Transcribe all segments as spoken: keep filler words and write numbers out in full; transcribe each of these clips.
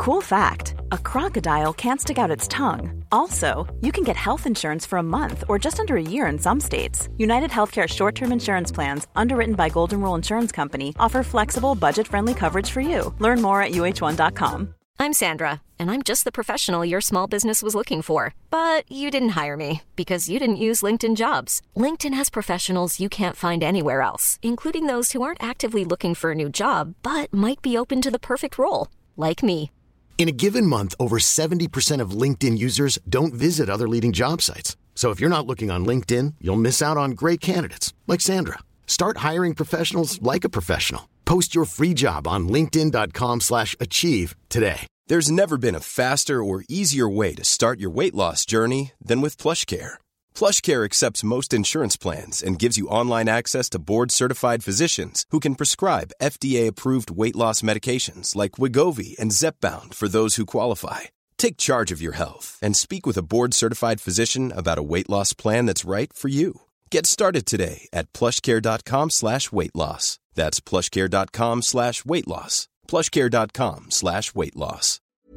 Cool fact, a crocodile can't stick out its tongue. Also, you can get health insurance for a month or just under a year in some states. United Healthcare short-term insurance plans, underwritten by Golden Rule Insurance Company, offer flexible, budget-friendly coverage for you. Learn more at U H one dot com. I'm Sandra, and I'm just the professional your small business was looking for. But you didn't hire me because you didn't use LinkedIn Jobs. LinkedIn has professionals you can't find anywhere else, including those who aren't actively looking for a new job, but might be open to the perfect role, like me. In a given month, over seventy percent of LinkedIn users don't visit other leading job sites. So if you're not looking on LinkedIn, you'll miss out on great candidates like Sandra. Start hiring professionals like a professional. Post your free job on linkedin dot com slash achieve today. There's never been a faster or easier way to start your weight loss journey than with PlushCare. PlushCare accepts most insurance plans and gives you online access to board-certified physicians who can prescribe F D A-approved weight loss medications like Wegovy and Zepbound for those who qualify. Take charge of your health and speak with a board-certified physician about a weight loss plan that's right for you. Get started today at plushcare.com slash weight loss. That's plushcare.com slash weight loss. plushcare.com slash weight loss.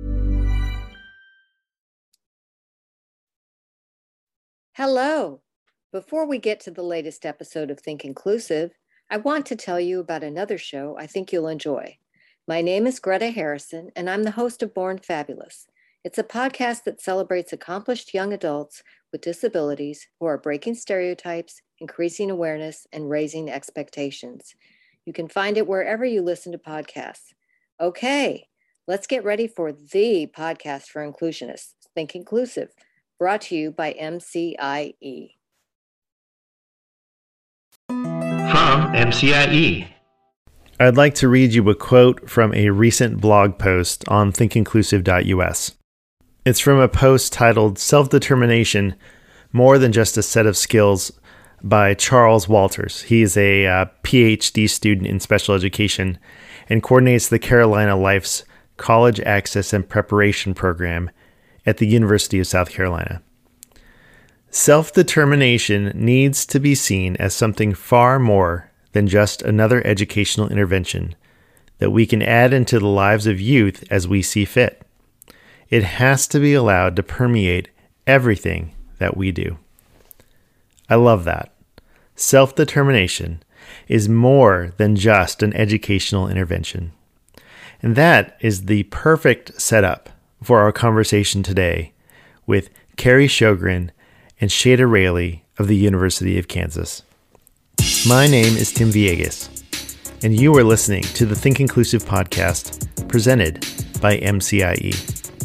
Hello. Before we get to the latest episode of Think Inclusive, I want to tell you about another show I think you'll enjoy. My name is Greta Harrison, and I'm the host of Born Fabulous. It's a podcast that celebrates accomplished young adults with disabilities who are breaking stereotypes, increasing awareness, and raising expectations. You can find it wherever you listen to podcasts. Okay, let's get ready for the podcast for inclusionists, Think Inclusive, brought to you by M C I E. From M C I E. I'd like to read you a quote from a recent blog post on think inclusive dot U S. It's from a post titled Self-Determination, More Than Just a Set of Skills by Charles Walters. He is a uh, P H D student in special education and coordinates the Carolina Life's College Access and Preparation Program at the University of South Carolina. Self-determination needs to be seen as something far more than just another educational intervention that we can add into the lives of youth as we see fit. It has to be allowed to permeate everything that we do. I love that. Self-determination is more than just an educational intervention. And that is the perfect setup for our conversation today with Carrie Sjogren and Shada Raley of the University of Kansas. My name is Tim Villegas, and you are listening to the Think Inclusive podcast presented by M C I E.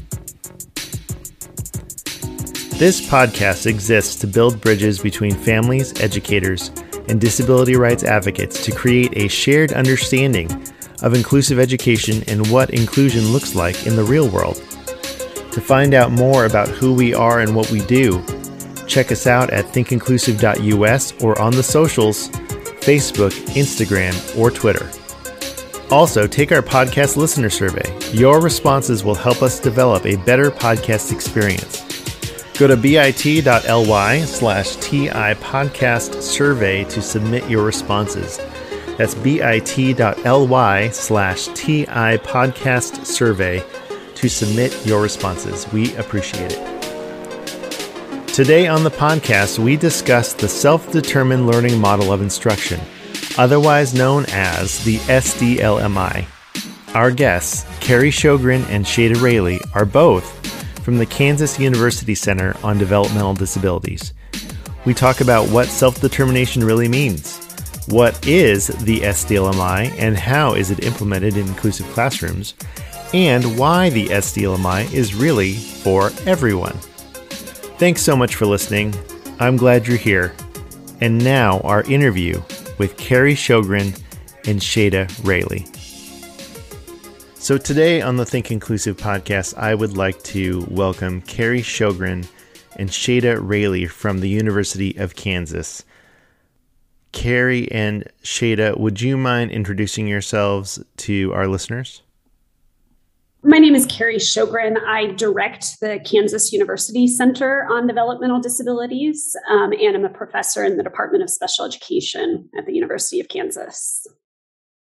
This podcast exists to build bridges between families, educators, and disability rights advocates to create a shared understanding of inclusive education and what inclusion looks like in the real world. To find out more about who we are and what we do, check us out at think inclusive dot U S or on the socials, Facebook, Instagram, or Twitter. Also, take our podcast listener survey. Your responses will help us develop a better podcast experience. Go to bit.ly slash TI podcast survey to submit your responses. That's bit.ly slash TI podcast survey to submit your responses. We appreciate it. Today on the podcast, we discuss the self-determined learning model of instruction, otherwise known as the S D L M I. Our guests, Carrie Sjogren and Shada Raley, are both from the Kansas University Center on Developmental Disabilities. We talk about what self-determination really means, what is the S D L M I and how is it implemented in inclusive classrooms, and why the S D L M I is really for everyone. Thanks so much for listening. I'm glad you're here. And now our interview with Carrie Sjogren and Shada Raley. So today on the Think Inclusive podcast, I would like to welcome Carrie Sjogren and Shada Raley from the University of Kansas. Carrie and Shada, would you mind introducing yourselves to our listeners? My name is Carrie Sjogren. I direct the Kansas University Center on Developmental Disabilities, um, and I'm a professor in the Department of Special Education at the University of Kansas.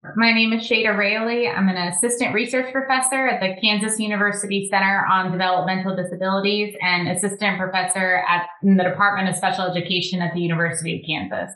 My name is Shada Raley. I'm an assistant research professor at the Kansas University Center on Developmental Disabilities and assistant professor at in the Department of Special Education at the University of Kansas.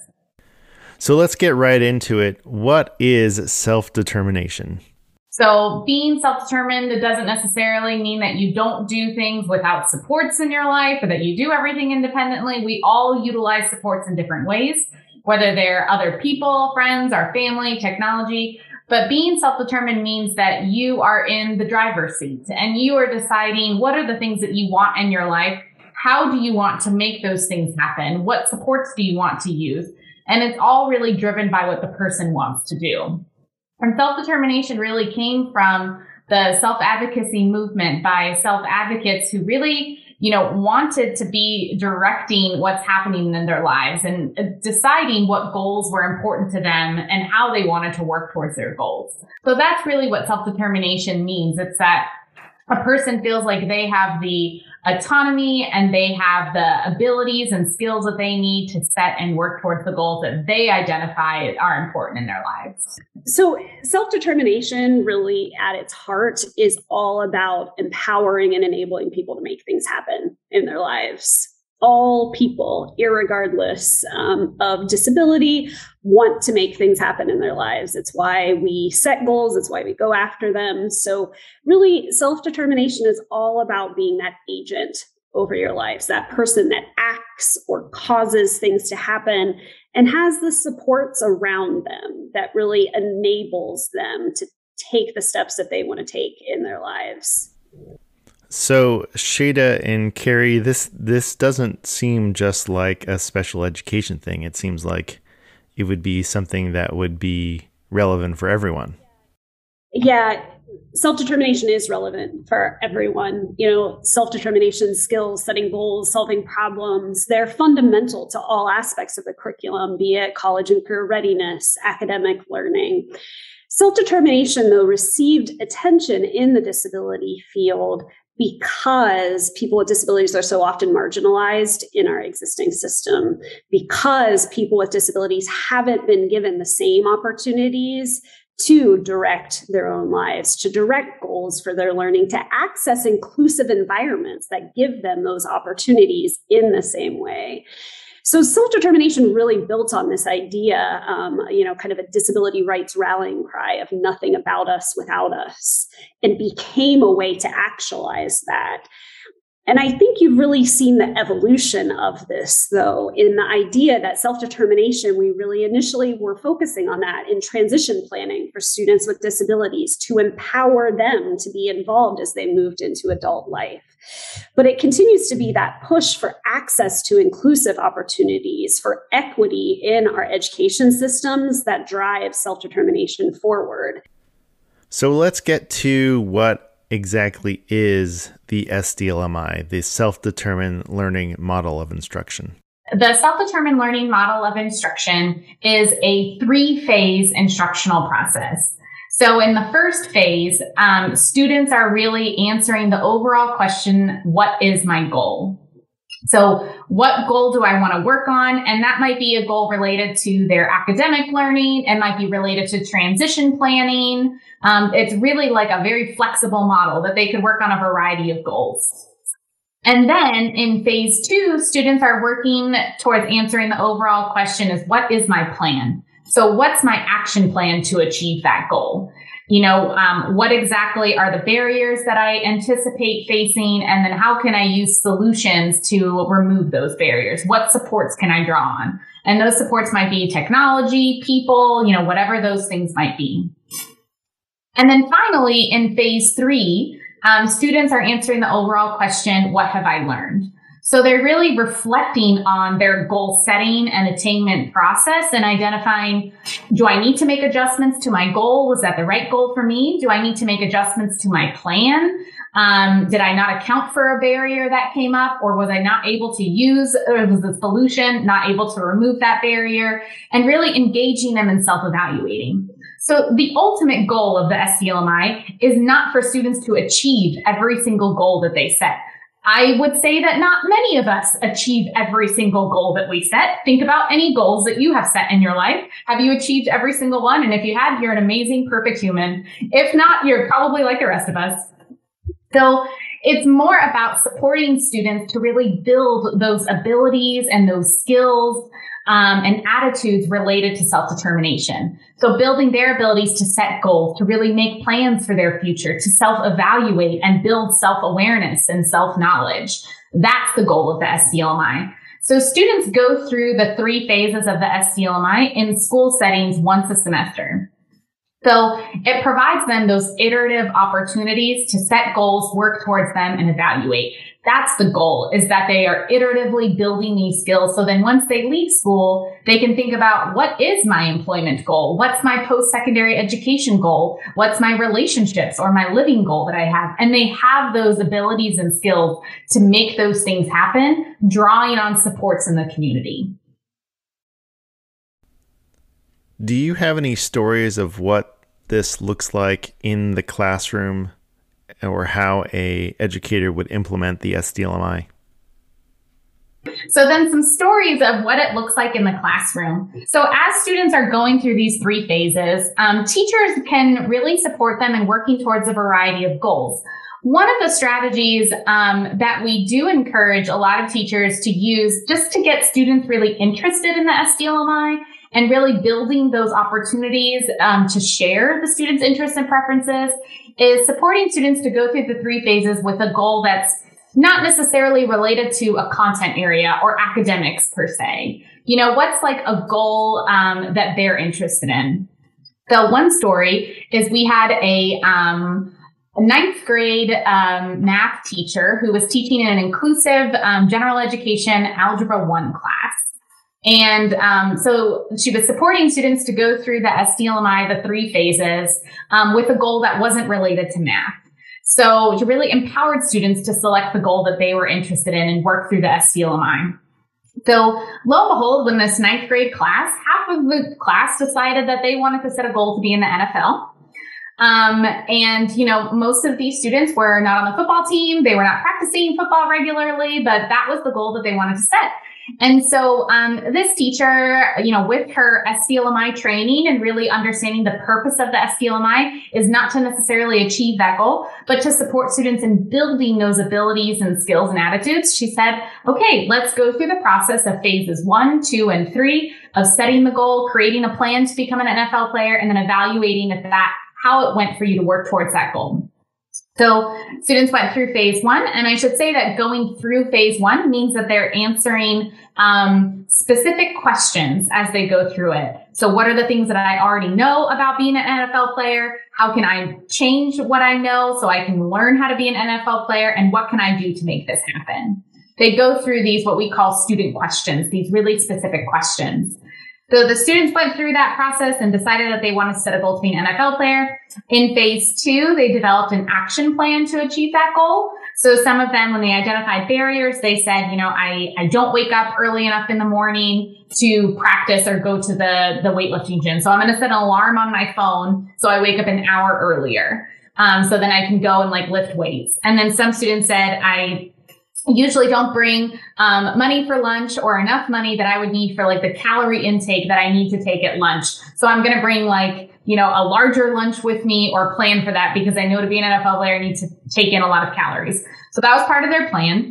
So let's get right into it. What is self-determination? So being self-determined doesn't necessarily mean that you don't do things without supports in your life or that you do everything independently. We all utilize supports in different ways, whether they're other people, friends, our family, technology. But being self-determined means that you are in the driver's seat and you are deciding what are the things that you want in your life. How do you want to make those things happen? What supports do you want to use? And it's all really driven by what the person wants to do. And self-determination really came from the self-advocacy movement by self-advocates who really, you know, wanted to be directing what's happening in their lives and deciding what goals were important to them and how they wanted to work towards their goals. So that's really what self-determination means. It's that a person feels like they have the autonomy and they have the abilities and skills that they need to set and work towards the goals that they identify are important in their lives. So self-determination really at its heart is all about empowering and enabling people to make things happen in their lives. All people, irregardless um, of disability, want to make things happen in their lives. It's why we set goals. It's why we go after them. So really, self-determination is all about being that agent over your lives, that person that acts or causes things to happen and has the supports around them that really enables them to take the steps that they want to take in their lives. So, Shada and Carrie, this this doesn't seem just like a special education thing. It seems like it would be something that would be relevant for everyone. Yeah, self-determination is relevant for everyone. You know, self-determination skills, setting goals, solving problems, they're fundamental to all aspects of the curriculum, be it college and career readiness, academic learning. Self-determination, though, received attention in the disability field because people with disabilities are so often marginalized in our existing system, because people with disabilities haven't been given the same opportunities to direct their own lives, to direct goals for their learning, to access inclusive environments that give them those opportunities in the same way. So self-determination really built on this idea, um, you know, kind of a disability rights rallying cry of nothing about us without us, and became a way to actualize that. And I think you've really seen the evolution of this, though, in the idea that self-determination, we really initially were focusing on that in transition planning for students with disabilities to empower them to be involved as they moved into adult life. But it continues to be that push for access to inclusive opportunities, for equity in our education systems that drive self-determination forward. So let's get to what exactly is the S D L M I, the Self-Determined Learning Model of Instruction? The Self-Determined Learning Model of Instruction is a three-phase instructional process. So in the first phase, um, students are really answering the overall question, what is my goal? So what goal do I want to work on? And that might be a goal related to their academic learning. It might be related to transition planning. Um, it's really like a very flexible model that they could work on a variety of goals. And then in phase two, students are working towards answering the overall question is, what is my plan? So what's my action plan to achieve that goal? You know, um, what exactly are the barriers that I anticipate facing? And then how can I use solutions to remove those barriers? What supports can I draw on? And those supports might be technology, people, you know, whatever those things might be. And then finally, in phase three, um, students are answering the overall question, what have I learned? So they're really reflecting on their goal setting and attainment process and identifying, do I need to make adjustments to my goal? Was that the right goal for me? Do I need to make adjustments to my plan? Um, did I not account for a barrier that came up, or was I not able to use, or was the solution not able to remove that barrier? And really engaging them in self-evaluating. So the ultimate goal of the S D L M I is not for students to achieve every single goal that they set. I would say that not many of us achieve every single goal that we set. Think about any goals that you have set in your life. Have you achieved every single one? And if you had, you're an amazing, perfect human. If not, you're probably like the rest of us. So it's more about supporting students to really build those abilities and those skills um, and attitudes related to self-determination. So building their abilities to set goals, to really make plans for their future, to self-evaluate and build self-awareness and self-knowledge. That's the goal of the S D L M I. So students go through the three phases of the S D L M I in school settings once a semester. So it provides them those iterative opportunities to set goals, work towards them, and evaluate. That's the goal, is that they are iteratively building these skills. So then once they leave school, they can think about, what is my employment goal? What's my post-secondary education goal? What's my relationships or my living goal that I have? And they have those abilities and skills to make those things happen, drawing on supports in the community. Do you have any stories of what this looks like in the classroom, or how a educator would implement the S D L M I? So then some stories of what it looks like in the classroom. So as students are going through these three phases, um, teachers can really support them in working towards a variety of goals. One of the strategies um, that we do encourage a lot of teachers to use just to get students really interested in the S D L M I and really building those opportunities um, to share the students' interests and preferences is supporting students to go through the three phases with a goal that's not necessarily related to a content area or academics per se. You know, what's like a goal um, that they're interested in? So one story is we had a, um, a ninth grade um, math teacher who was teaching in an inclusive um, general education Algebra one class. And um, so she was supporting students to go through the S D L M I, the three phases, um, with a goal that wasn't related to math. So she really empowered students to select the goal that they were interested in and work through the S D L M I. So lo and behold, when this ninth grade class, half of the class decided that they wanted to set a goal to be in the N F L. Um, and, you know, most of these students were not on the football team. They were not practicing football regularly, but that was the goal that they wanted to set. And so um, this teacher, you know, with her S D L M I training and really understanding the purpose of the S D L M I is not to necessarily achieve that goal, but to support students in building those abilities and skills and attitudes. She said, okay, let's go through the process of phases one, two, and three of setting the goal, creating a plan to become an N F L player, and then evaluating if that, how it went for you to work towards that goal. So students went through phase one, and I should say that going through phase one means that they're answering um, specific questions as they go through it. So what are the things that I already know about being an N F L player? How can I change what I know so I can learn how to be an N F L player? And what can I do to make this happen? They go through these, what we call student questions, these really specific questions. So the students went through that process and decided that they wanted to set a goal to be an N F L player. In phase two, they developed an action plan to achieve that goal. So some of them, when they identified barriers, they said, you know, I, I don't wake up early enough in the morning to practice or go to the, the weightlifting gym. So I'm going to set an alarm on my phone so I wake up an hour earlier. Um, so then I can go and like lift weights. And then some students said, I usually don't bring um, money for lunch or enough money that I would need for like the calorie intake that I need to take at lunch. So I'm going to bring like, you know, a larger lunch with me or plan for that because I know to be an N F L player, I need to take in a lot of calories. So that was part of their plan.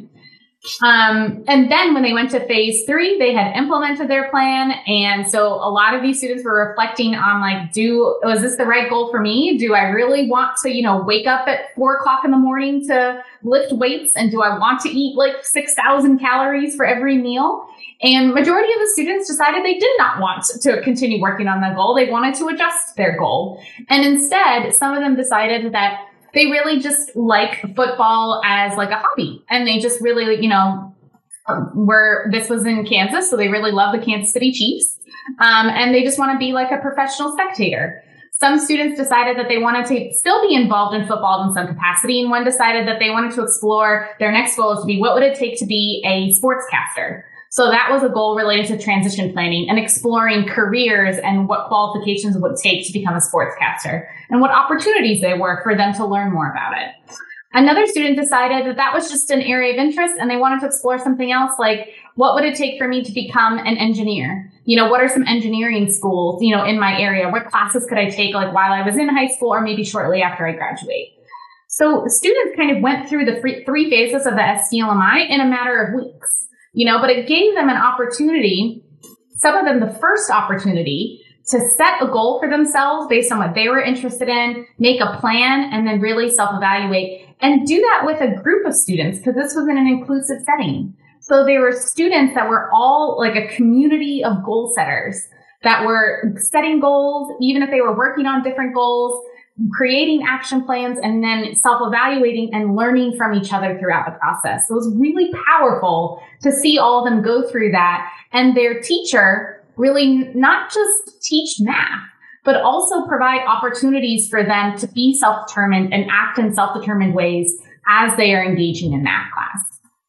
Um, and then when they went to phase three, they had implemented their plan. And so a lot of these students were reflecting on like, do, was this the right goal for me? Do I really want to, you know, wake up at four o'clock in the morning to lift weights? And do I want to eat like six thousand calories for every meal? And majority of the students decided they did not want to continue working on that goal. They wanted to adjust their goal. And instead, some of them decided that they really just like football as like a hobby. And they just really, you know, were, this was in Kansas. So they really love the Kansas City Chiefs. Um, and they just want to be like a professional spectator. Some students decided that they wanted to still be involved in football in some capacity. And one decided that they wanted to explore their next goal is to be, what would it take to be a sportscaster? So that was a goal related to transition planning and exploring careers and what qualifications it would take to become a sportscaster and what opportunities there were for them to learn more about it. Another student decided that that was just an area of interest and they wanted to explore something else, like what would it take for me to become an engineer? You know, what are some engineering schools, you know, in my area? What classes could I take like while I was in high school or maybe shortly after I graduate? So students kind of went through the three, three phases of the S D L M I in a matter of weeks, you know, but it gave them an opportunity, some of them the first opportunity to set a goal for themselves based on what they were interested in, make a plan, and then really self-evaluate and do that with a group of students because this was in an inclusive setting. So there were students that were all like a community of goal setters that were setting goals, even if they were working on different goals, creating action plans, and then self-evaluating and learning from each other throughout the process. So it was really powerful to see all of them go through that. And their teacher really not just teach math, but also provide opportunities for them to be self-determined and act in self-determined ways as they are engaging in math class.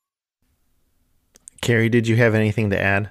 Carrie, did you have anything to add?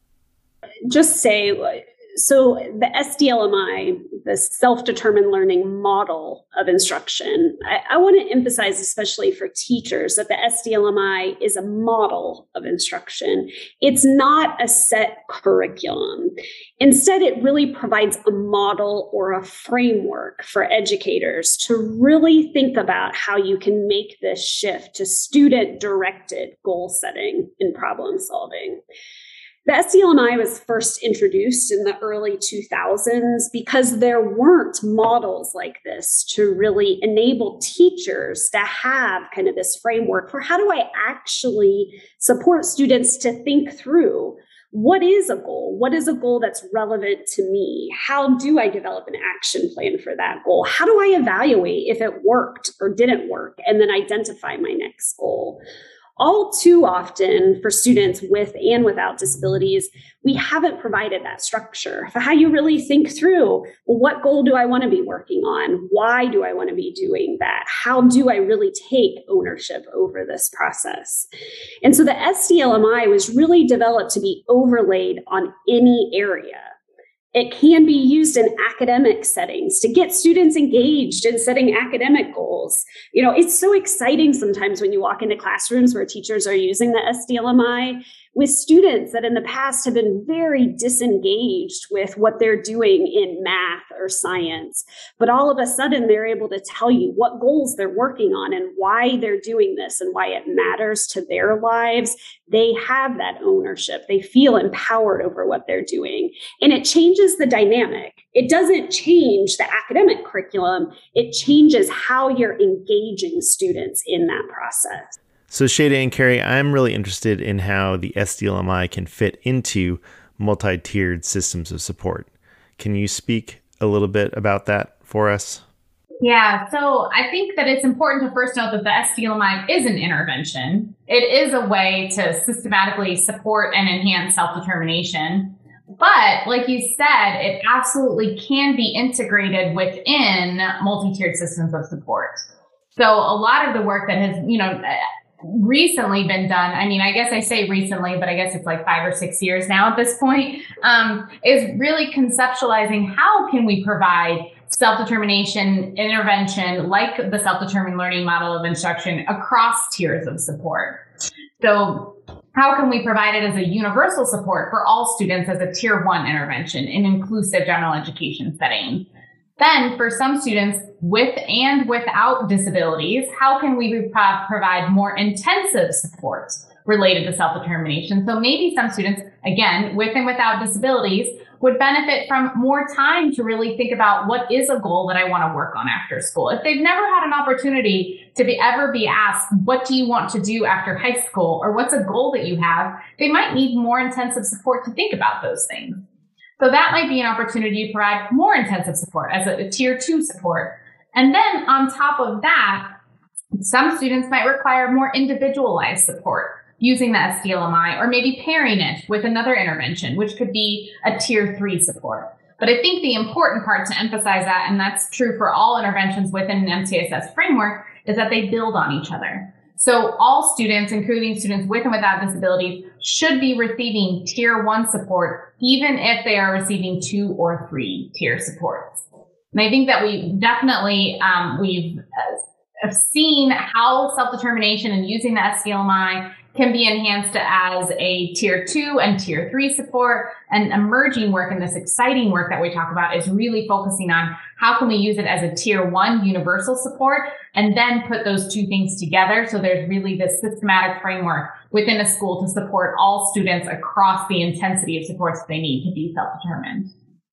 Just say, so the S D L M I, the self-determined learning model of instruction, I, I want to emphasize, especially for teachers, that the S D L M I is a model of instruction. It's not a set curriculum. Instead, it really provides a model or a framework for educators to really think about how you can make this shift to student-directed goal setting and problem solving. The S D L M I was first introduced in the early two thousands because there weren't models like this to really enable teachers to have kind of this framework for how do I actually support students to think through what is a goal? What is a goal that's relevant to me? How do I develop an action plan for that goal? How do I evaluate if it worked or didn't work and then identify my next goal? All too often for students with and without disabilities, we haven't provided that structure for how you really think through, well, what goal do I want to be working on? Why do I want to be doing that? How do I really take ownership over this process? And so the S D L M I was really developed to be overlaid on any area. It can be used in academic settings to get students engaged in setting academic goals. You know, it's so exciting sometimes when you walk into classrooms where teachers are using the S D L M I with students that in the past have been very disengaged with what they're doing in math or science. But all of a sudden, they're able to tell you what goals they're working on and why they're doing this and why it matters to their lives. They have that ownership. They feel empowered over what they're doing. And it changes the dynamic. It doesn't change the academic curriculum. It changes how you're engaging students in that process. So Shada and Carrie, I'm really interested in how the S D L M I can fit into multi-tiered systems of support. Can you speak a little bit about that for us? Yeah, so I think that it's important to first note that the S D L M I is an intervention. It is a way to systematically support and enhance self-determination. But like you said, it absolutely can be integrated within multi-tiered systems of support. So a lot of the work that has, you know, recently been done, I mean, I guess I say recently, but I guess it's like five or six years now at this point, um, is really conceptualizing how can we provide self-determination intervention like the self-determined learning model of instruction across tiers of support. So how can we provide it as a universal support for all students as a tier one intervention in inclusive general education setting? Then for some students with and without disabilities, how can we pro- provide more intensive support related to self-determination? So maybe some students, again, with and without disabilities, would benefit from more time to really think about what is a goal that I want to work on after school. If they've never had an opportunity to be ever be asked, what do you want to do after high school? Or what's a goal that you have? They might need more intensive support to think about those things. So that might be an opportunity to provide more intensive support as a, a tier two support. And then on top of that, some students might require more individualized support using the S D L M I, or maybe pairing it with another intervention, which could be a tier three support. But I think the important part to emphasize that, and that's true for all interventions within an M T S S framework, is that they build on each other. So all students, including students with and without disabilities, should be receiving tier one support, even if they are receiving two or three tier supports. And I think that we definitely, um, we've, uh, have seen how self-determination and using the S D L M I can be enhanced as a tier two and tier three support. And emerging work and this exciting work that we talk about is really focusing on how can we use it as a tier one universal support and then put those two things together. So there's really this systematic framework within a school to support all students across the intensity of supports they need to be self-determined.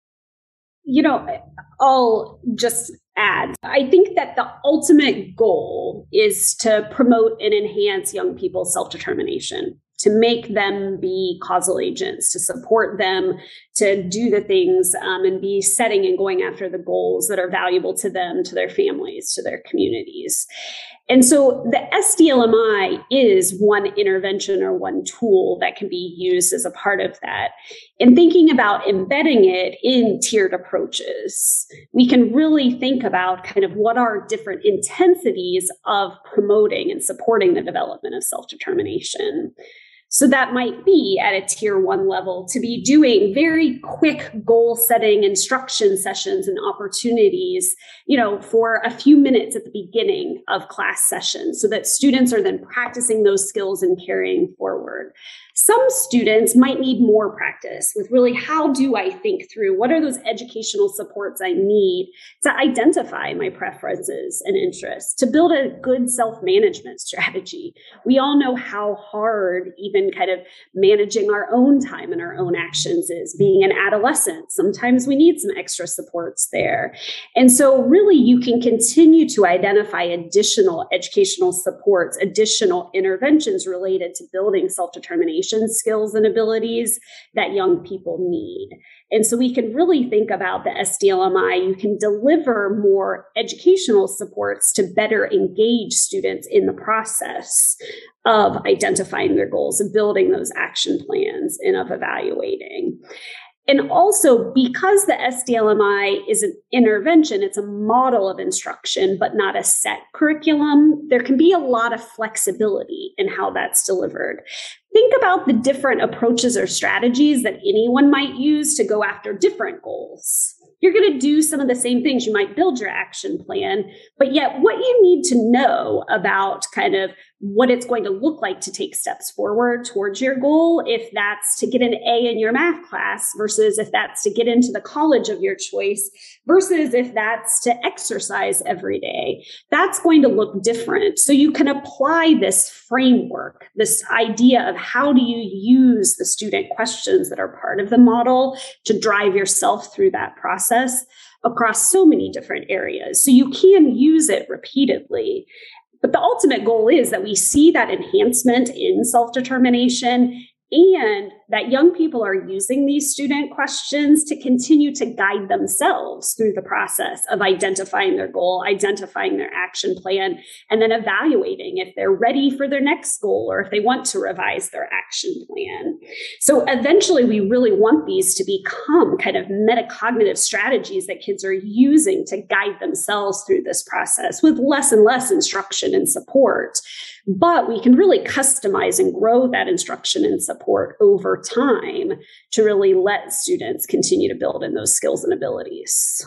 You know, I'll just add, I think that the ultimate goal is to promote and enhance young people's self-determination, to make them be causal agents, to support them to do the things um, and be setting and going after the goals that are valuable to them, to their families, to their communities. And so the S D L M I is one intervention or one tool that can be used as a part of that. In thinking about embedding it in tiered approaches, we can really think about kind of what are different intensities of promoting and supporting the development of self-determination. So that might be at a tier one level to be doing very quick goal setting instruction sessions and opportunities, you know, for a few minutes at the beginning of class sessions so that students are then practicing those skills and carrying forward. Some students might need more practice with really, how do I think through what are those educational supports I need to identify my preferences and interests, to build a good self-management strategy. We all know how hard even kind of managing our own time and our own actions is. Being an adolescent, sometimes we need some extra supports there. And so really you can continue to identify additional educational supports, additional interventions related to building self-determination skills and abilities that young people need. And so we can really think about the S D L M I. You can deliver more educational supports to better engage students in the process of identifying their goals, of building those action plans, and of evaluating. And also, because the S D L M I is an intervention, it's a model of instruction, but not a set curriculum, there can be a lot of flexibility in how that's delivered. Think about the different approaches or strategies that anyone might use to go after different goals. You're going to do some of the same things. You might build your action plan, but yet what you need to know about kind of what it's going to look like to take steps forward towards your goal, if that's to get an A in your math class versus if that's to get into the college of your choice versus if that's to exercise every day, that's going to look different. So you can apply this framework, this idea of how do you use the student questions that are part of the model to drive yourself through that process across so many different areas. So you can use it repeatedly. But the ultimate goal is that we see that enhancement in self-determination and that young people are using these student questions to continue to guide themselves through the process of identifying their goal, identifying their action plan, and then evaluating if they're ready for their next goal or if they want to revise their action plan. So eventually, we really want these to become kind of metacognitive strategies that kids are using to guide themselves through this process with less and less instruction and support. But we can really customize and grow that instruction and support over time to really let students continue to build in those skills and abilities.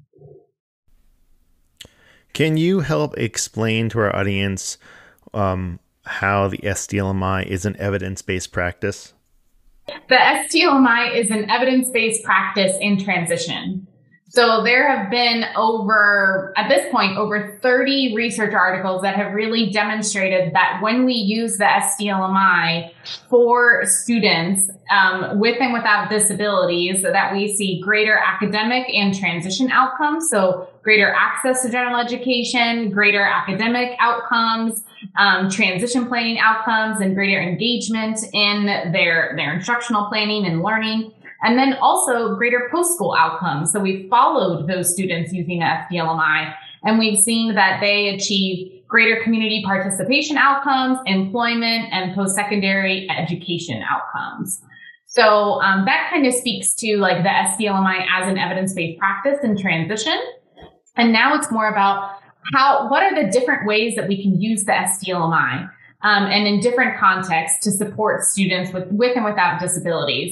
Can you help explain to our audience um, how the S D L M I is an evidence-based practice? The S D L M I is an evidence-based practice in transition. So there have been over, at this point, over thirty research articles that have really demonstrated that when we use the S D L M I for students um, with and without disabilities, that we see greater academic and transition outcomes. So greater access to general education, greater academic outcomes, um, transition planning outcomes, and greater engagement in their, their instructional planning and learning. And then also greater post-school outcomes. So we've followed those students using the S D L M I, and we've seen that they achieve greater community participation outcomes, employment, and post-secondary education outcomes. So um, that kind of speaks to like the S D L M I as an evidence-based practice in transition. And now it's more about how, what are the different ways that we can use the S D L M I um, and in different contexts to support students with, with and without disabilities.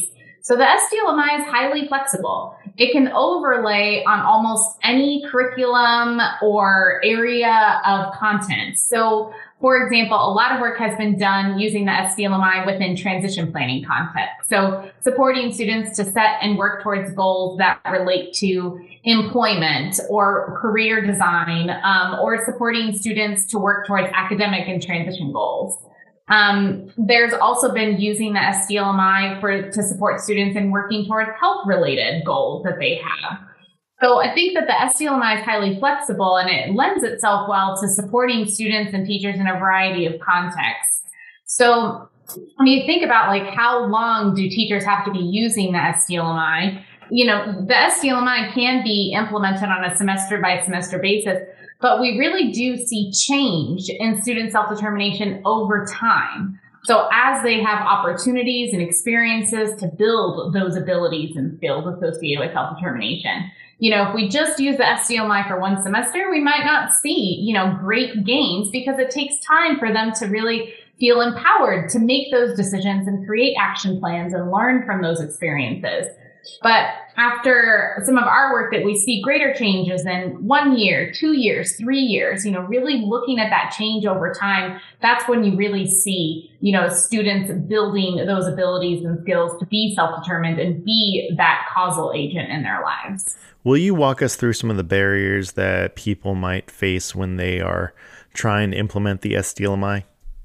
So the S D L M I is highly flexible. It can overlay on almost any curriculum or area of content. So, for example, a lot of work has been done using the S D L M I within transition planning context. So supporting students to set and work towards goals that relate to employment or career design, um, or supporting students to work towards academic and transition goals. Um, there's also been using the S D L M I for to support students in working towards health-related goals that they have. So I think that the S D L M I is highly flexible, and it lends itself well to supporting students and teachers in a variety of contexts. So when you think about like how long do teachers have to be using the S D L M I, you know, the S D L M I can be implemented on a semester by semester basis, but we really do see change in student self-determination over time. So as they have opportunities and experiences to build those abilities and skills associated with self-determination. You know, if we just use the S D L M I for one semester, we might not see, you know, great gains because it takes time for them to really feel empowered to make those decisions and create action plans and learn from those experiences. But after some of our work that we see greater changes in one year, two years, three years, you know, really looking at that change over time, that's when you really see, you know, students building those abilities and skills to be self-determined and be that causal agent in their lives. Will you walk us through some of the barriers that people might face when they are trying to implement the S D L M I?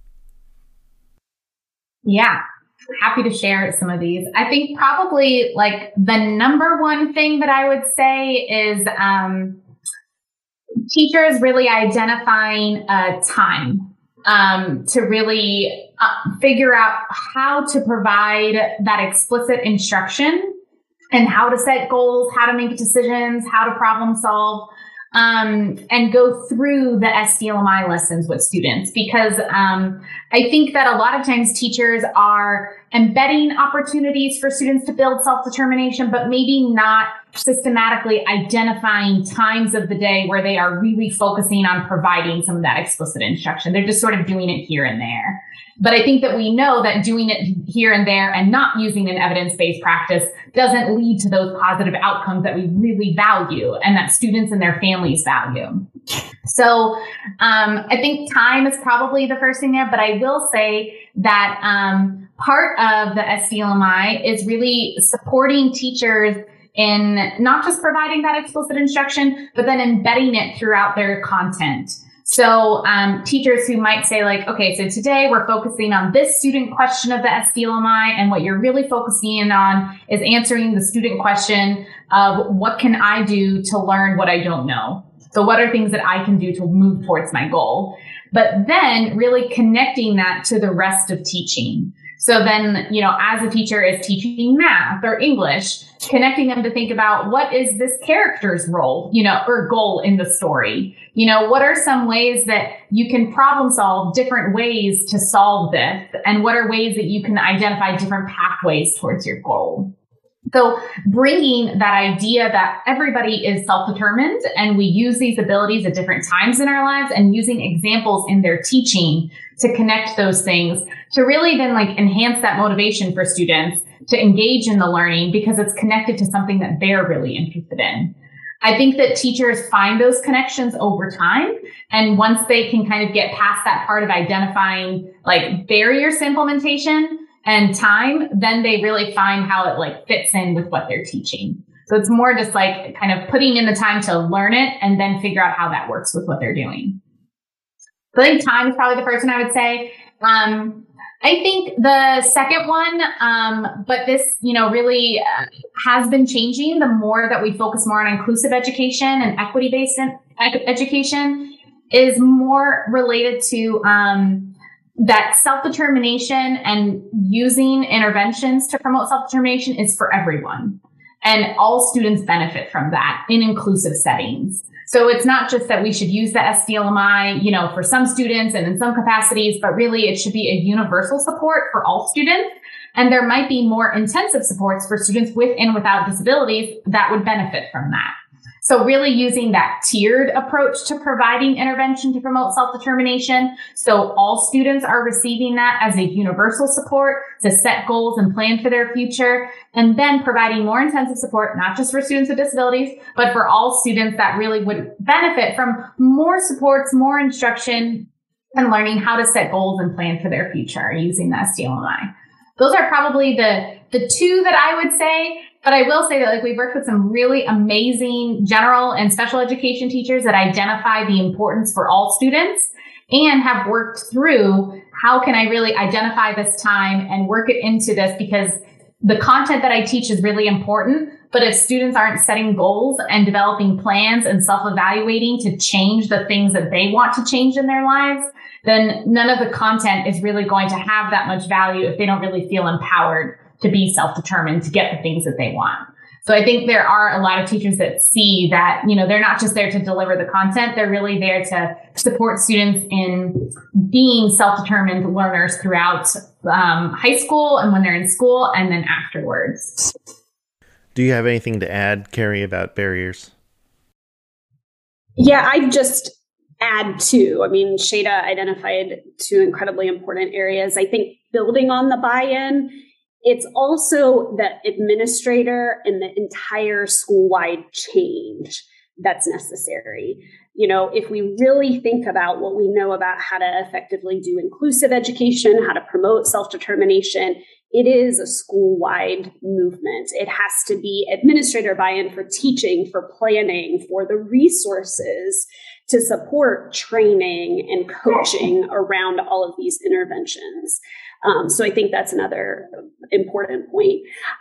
Yeah. Happy to share some of these. I think probably like the number one thing that I would say is um, teachers really identifying a time um, to really uh, figure out how to provide that explicit instruction and how to set goals, how to make decisions, how to problem solve, um, and go through the S D L M I lessons with students. Because um, I think that a lot of times teachers are embedding opportunities for students to build self-determination, but maybe not systematically identifying times of the day where they are really focusing on providing some of that explicit instruction. They're just sort of doing it here and there. But I think that we know that doing it here and there and not using an evidence-based practice doesn't lead to those positive outcomes that we really value and that students and their families value. So um, I think time is probably the first thing there, but I will say that um, part of the S D L M I is really supporting teachers in not just providing that explicit instruction, but then embedding it throughout their content. So um, teachers who might say like, okay, so today we're focusing on this student question of the S D L M I, and what you're really focusing in on is answering the student question of what can I do to learn what I don't know? So what are things that I can do to move towards my goal? But then really connecting that to the rest of teaching. So then, you know, as a teacher is teaching math or English, connecting them to think about what is this character's role, you know, or goal in the story? You know, what are some ways that you can problem solve different ways to solve this? And what are ways that you can identify different pathways towards your goal? So bringing that idea that everybody is self-determined and we use these abilities at different times in our lives, and using examples in their teaching to connect those things to really then like enhance that motivation for students to engage in the learning because it's connected to something that they're really interested in. I think that teachers find those connections over time. And once they can kind of get past that part of identifying like barriers to implementation and time, then they really find how it like fits in with what they're teaching. So it's more just like kind of putting in the time to learn it and then figure out how that works with what they're doing. So I think time is probably the first one I would say. Um, I think the second one, um, but this, you know, really uh, has been changing the more that we focus more on inclusive education and equity-based ed- education, is more related to um, that self-determination, and using interventions to promote self-determination is for everyone. And all students benefit from that in inclusive settings. So it's not just that we should use the S D L M I, you know, for some students and in some capacities, but really it should be a universal support for all students. And there might be more intensive supports for students with and without disabilities that would benefit from that. So really using that tiered approach to providing intervention to promote self-determination. So all students are receiving that as a universal support to set goals and plan for their future. And then providing more intensive support, not just for students with disabilities, but for all students that really would benefit from more supports, more instruction, and learning how to set goals and plan for their future using the S D L M I. Those are probably the, the two that I would say. But I will say that like we've worked with some really amazing general and special education teachers that identify the importance for all students and have worked through how can I really identify this time and work it into this, because the content that I teach is really important. But if students aren't setting goals and developing plans and self-evaluating to change the things that they want to change in their lives, then none of the content is really going to have that much value if they don't really feel empowered to be self-determined, to get the things that they want. So I think there are a lot of teachers that see that, you know, they're not just there to deliver the content, they're really there to support students in being self-determined learners throughout um, high school and when they're in school and then afterwards. Do you have anything to add, Carrie, about barriers? Yeah, I just add two. I mean, Shada identified two incredibly important areas. I think building on the buy-in, it's also the administrator and the entire school-wide change that's necessary. You know, if we really think about what we know about how to effectively do inclusive education, how to promote self-determination, it is a school-wide movement. It has to be administrator buy-in for teaching, for planning, for the resources to support training and coaching around all of these interventions. Um, so I think that's another important point.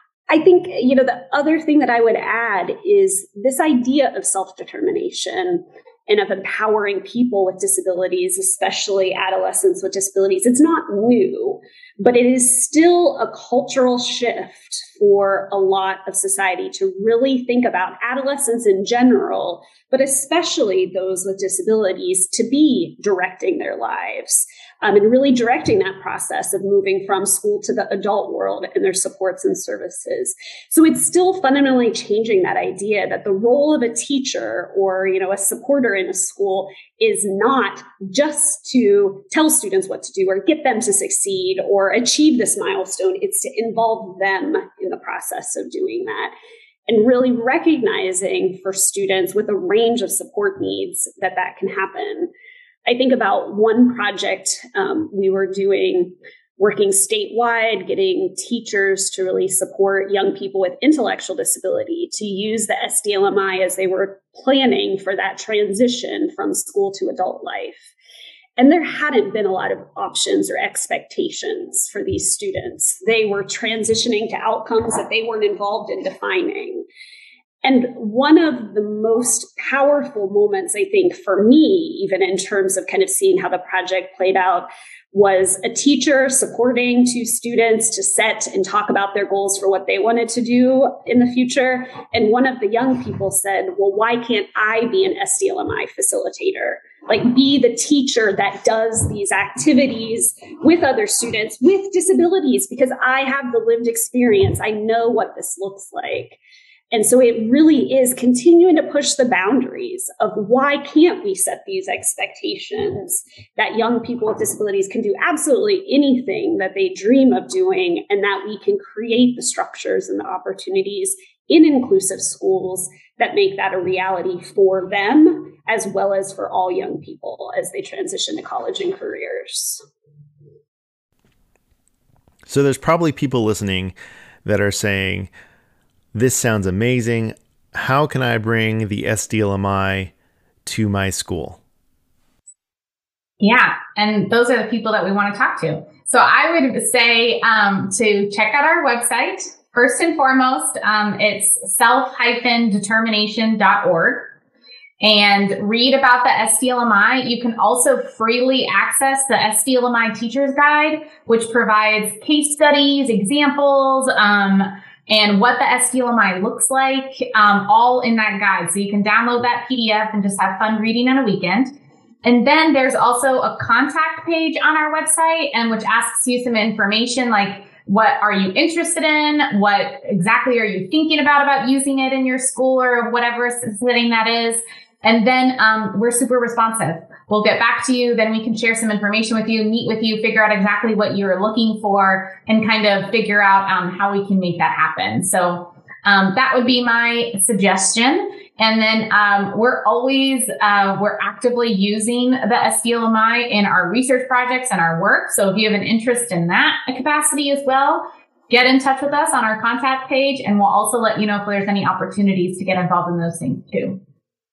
I think, you know, the other thing that I would add is this idea of self-determination and of empowering people with disabilities, especially adolescents with disabilities. It's not new, but it is still a cultural shift for a lot of society to really think about adolescents in general, but especially those with disabilities, to be directing their lives. Um, and really directing that process of moving from school to the adult world and their supports and services. So it's still fundamentally changing that idea that the role of a teacher or, you know, a supporter in a school is not just to tell students what to do or get them to succeed or achieve this milestone. It's to involve them in the process of doing that. And really recognizing for students with a range of support needs that that can happen. I think about one project um, we were doing, working statewide, getting teachers to really support young people with intellectual disability to use the S D L M I as they were planning for that transition from school to adult life. And there hadn't been a lot of options or expectations for these students. They were transitioning to outcomes that they weren't involved in defining. And one of the most powerful moments, I think, for me, even in terms of kind of seeing how the project played out, was a teacher supporting two students to set and talk about their goals for what they wanted to do in the future. And one of the young people said, well, why can't I be an S D L M I facilitator? Like, be the teacher that does these activities with other students with disabilities, because I have the lived experience. I know what this looks like. And so it really is continuing to push the boundaries of why can't we set these expectations that young people with disabilities can do absolutely anything that they dream of doing, and that we can create the structures and the opportunities in inclusive schools that make that a reality for them, as well as for all young people as they transition to college and careers. So there's probably people listening that are saying, this sounds amazing. How can I bring the S D L M I to my school? Yeah, and those are the people that we want to talk to. So I would say um, to check out our website. First and foremost, um, it's self dash determination dot org. And read about the S D L M I. You can also freely access the S D L M I Teacher's Guide, which provides case studies, examples, um, and what the S D L M I looks like, um, all in that guide. So you can download that P D F and just have fun reading on a weekend. And then there's also a contact page on our website, and which asks you some information like what are you interested in? What exactly are you thinking about, about using it in your school or whatever setting that is? And then um, we're super responsive. We'll get back to you. Then we can share some information with you, meet with you, figure out exactly what you're looking for, and kind of figure out um, how we can make that happen. So um, that would be my suggestion. And then um, we're always, uh, we're actively using the S D L M I in our research projects and our work. So if you have an interest in that capacity as well, get in touch with us on our contact page, and we'll also let you know if there's any opportunities to get involved in those things too.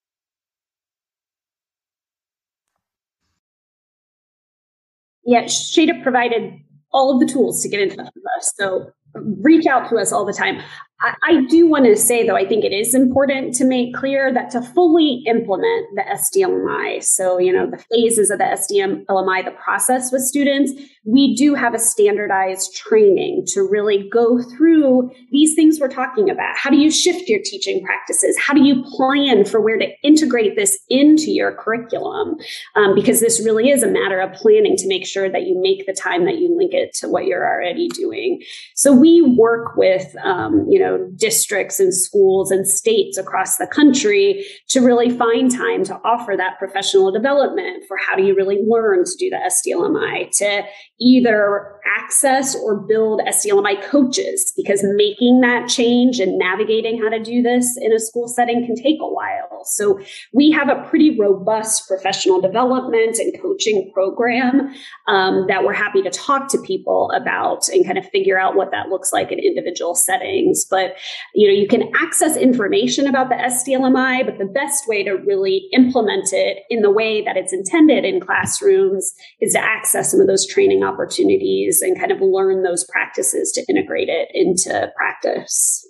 Yeah, Shada provided all of the tools to get in touch with us. So reach out to us all the time. I, I do want to say, though, I think it is important to make clear that to fully implement the S D L M I, so, you know, the phases of the S D L M I, the process with students, we do have a standardized training to really go through these things we're talking about. How do you shift your teaching practices? How do you plan for where to integrate this into your curriculum? Um, because this really is a matter of planning to make sure that you make the time that you link it to what you're already doing. So we work with, um, you know, districts and schools and states across the country to really find time to offer that professional development for how do you really learn to do the S D L M I, to either access or build S D L M I coaches, because making that change and navigating how to do this in a school setting can take a while. So we have a pretty robust professional development and coaching program um, that we're happy to talk to people about and kind of figure out what that looks like in individual settings. But, you know, you can access information about the S D L M I, but the best way to really implement it in the way that it's intended in classrooms is to access some of those training opportunities and kind of learn those practices to integrate it into practice.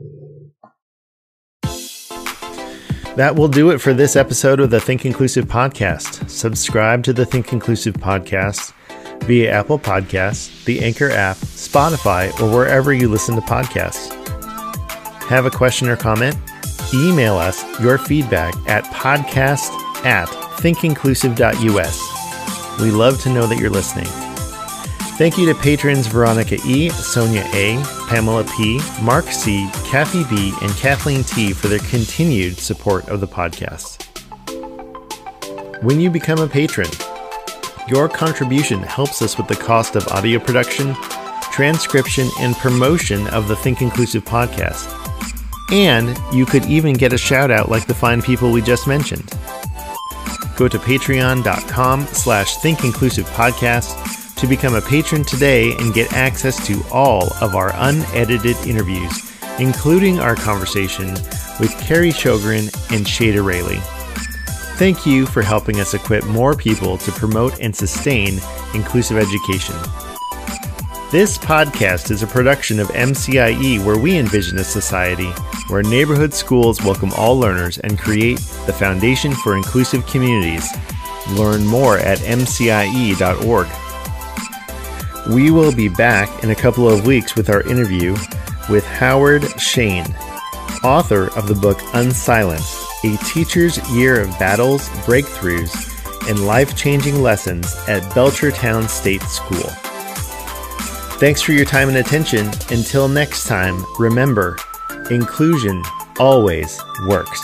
That will do it for this episode of the Think Inclusive podcast. Subscribe to the Think Inclusive podcast via Apple Podcasts, the Anchor app, Spotify, or wherever you listen to podcasts. Have a question or comment? Email us your feedback at podcast at thinkinclusive dot u s. We love to know that you're listening. Thank you to patrons Veronica E., Sonia A., Pamela P., Mark C., Kathy B., and Kathleen T. for their continued support of the podcast. When you become a patron, your contribution helps us with the cost of audio production, transcription, and promotion of the Think Inclusive podcast. And you could even get a shout out like the fine people we just mentioned. Go to patreon.com slash thinkinclusivepodcast to become a patron today and get access to all of our unedited interviews, including our conversation with Carrie Sjogren and Shada Rayleigh. Thank you for helping us equip more people to promote and sustain inclusive education. This podcast is a production of M C I E, where we envision a society where neighborhood schools welcome all learners and create the foundation for inclusive communities. Learn more at m c i e dot org. We will be back in a couple of weeks with our interview with Howard Shane, author of the book Unsilenced, A Teacher's Year of Battles, Breakthroughs, and Life-Changing Lessons at Belchertown State School. Thanks for your time and attention. Until next time, remember, inclusion always works.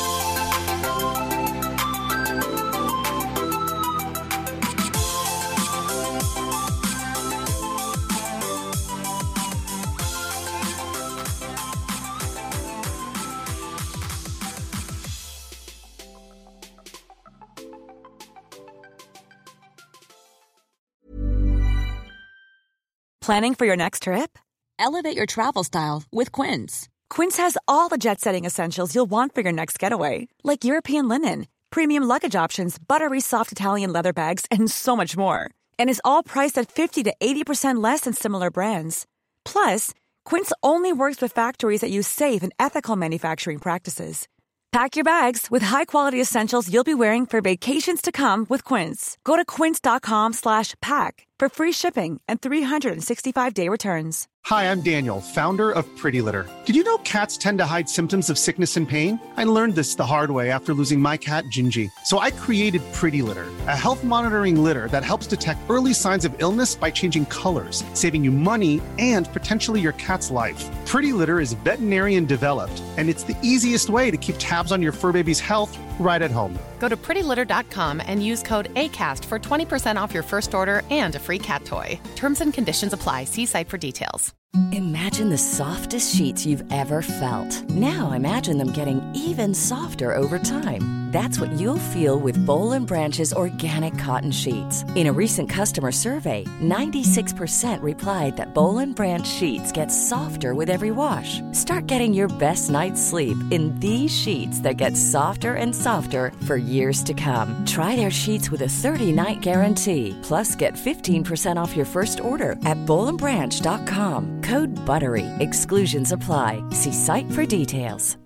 Planning for your next trip? Elevate your travel style with Quince. Quince has all the jet-setting essentials you'll want for your next getaway, like European linen, premium luggage options, buttery soft Italian leather bags, and so much more. And is all priced at fifty to eighty percent less than similar brands. Plus, Quince only works with factories that use safe and ethical manufacturing practices. Pack your bags with high-quality essentials you'll be wearing for vacations to come with Quince. Go to quince.com slash pack for free shipping and three sixty-five day returns. Hi, I'm Daniel, founder of Pretty Litter. Did you know cats tend to hide symptoms of sickness and pain? I learned this the hard way after losing my cat, Gingy. So I created Pretty Litter, a health monitoring litter that helps detect early signs of illness by changing colors, saving you money and potentially your cat's life. Pretty Litter is veterinarian developed, and it's the easiest way to keep tabs on your fur baby's health right at home. Go to pretty litter dot com and use code ACAST for twenty percent off your first order and a free cat toy. Terms and conditions apply. See site for details. Imagine the softest sheets you've ever felt. Now imagine them getting even softer over time. That's what you'll feel with Boll and Branch's organic cotton sheets. In a recent customer survey, ninety-six percent replied that Boll and Branch sheets get softer with every wash. Start getting your best night's sleep in these sheets that get softer and softer for years to come. Try their sheets with a thirty-night guarantee. Plus, get fifteen percent off your first order at boll and branch dot com. Code BUTTERY. Exclusions apply. See site for details.